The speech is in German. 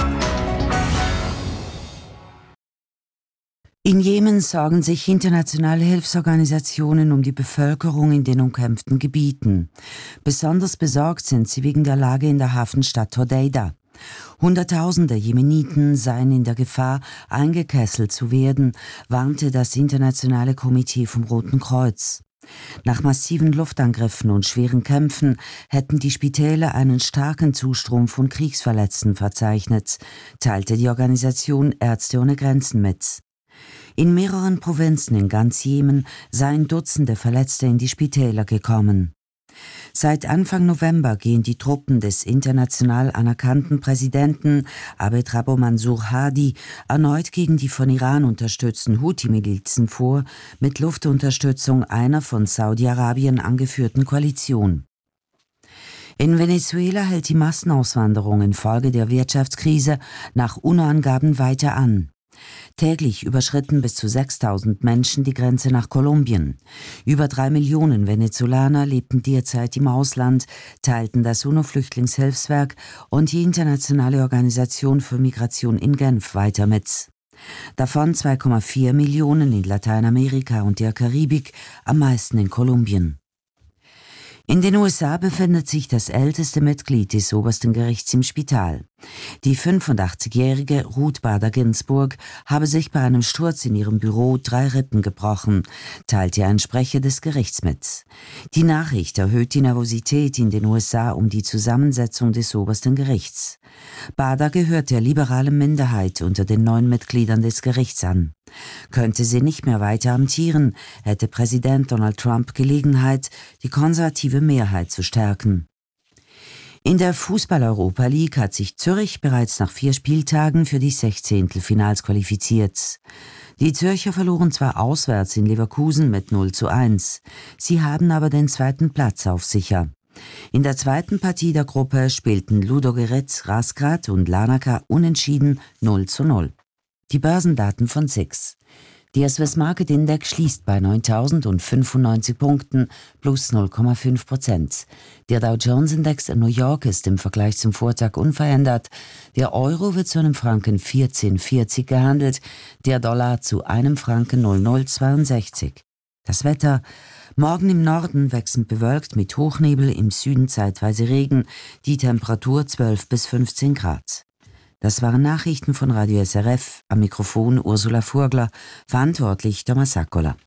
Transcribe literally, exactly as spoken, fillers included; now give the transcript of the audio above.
In Jemen sorgen sich internationale Hilfsorganisationen um die Bevölkerung in den umkämpften Gebieten. Besonders besorgt sind sie wegen der Lage in der Hafenstadt Hodeida. Hunderttausende Jemeniten seien in der Gefahr, eingekesselt zu werden, warnte das internationale Komitee vom Roten Kreuz. Nach massiven Luftangriffen und schweren Kämpfen hätten die Spitäler einen starken Zustrom von Kriegsverletzten verzeichnet, teilte die Organisation Ärzte ohne Grenzen mit. In mehreren Provinzen in ganz Jemen seien Dutzende Verletzte in die Spitäler gekommen. Seit Anfang November gehen die Truppen des international anerkannten Präsidenten Abed Rabo Mansur Hadi erneut gegen die von Iran unterstützten Houthi-Milizen vor, mit Luftunterstützung einer von Saudi-Arabien angeführten Koalition. In Venezuela hält die Massenauswanderung infolge der Wirtschaftskrise nach UNO-Angaben weiter an. Täglich überschritten bis zu sechstausend Menschen die Grenze nach Kolumbien. Über drei Millionen Venezolaner lebten derzeit im Ausland, teilten das UNO-Flüchtlingshilfswerk und die Internationale Organisation für Migration in Genf weiter mit. Davon zwei Komma vier Millionen in Lateinamerika und der Karibik, am meisten in Kolumbien. In den U S A befindet sich das älteste Mitglied des obersten Gerichts im Spital. Die fünfundachtzigjährige Ruth Bader Ginsburg habe sich bei einem Sturz in ihrem Büro drei Rippen gebrochen, teilte ein Sprecher des Gerichts mit. Die Nachricht erhöht die Nervosität in den U S A um die Zusammensetzung des obersten Gerichts. Bader gehört der liberalen Minderheit unter den neun Mitgliedern des Gerichts an. Könnte sie nicht mehr weiter amtieren, hätte Präsident Donald Trump Gelegenheit, die konservative Mehrheit zu stärken. In der Fußball-Europa League hat sich Zürich bereits nach vier Spieltagen für die Sechzehntelfinals qualifiziert. Die Zürcher verloren zwar auswärts in Leverkusen mit null zu eins, sie haben aber den zweiten Platz auf sicher. In der zweiten Partie der Gruppe spielten Ludogorets Razgrad und Larnaca unentschieden null zu null. Die Börsendaten von S I X. Der Swiss Market Index schließt bei neuntausendfünfundneunzig Punkten plus null Komma fünf Prozent. Der Dow Jones Index in New York ist im Vergleich zum Vortag unverändert. Der Euro wird zu einem Franken vierzehn Komma vierzig gehandelt, der Dollar zu einem Franken null Komma null zweiundsechzig. Das Wetter: Morgen im Norden wechselnd bewölkt mit Hochnebel, im Süden zeitweise Regen, die Temperatur zwölf bis fünfzehn Grad. Das waren Nachrichten von Radio S R F, am Mikrofon Ursula Furgler, verantwortlich Thomas Saccola.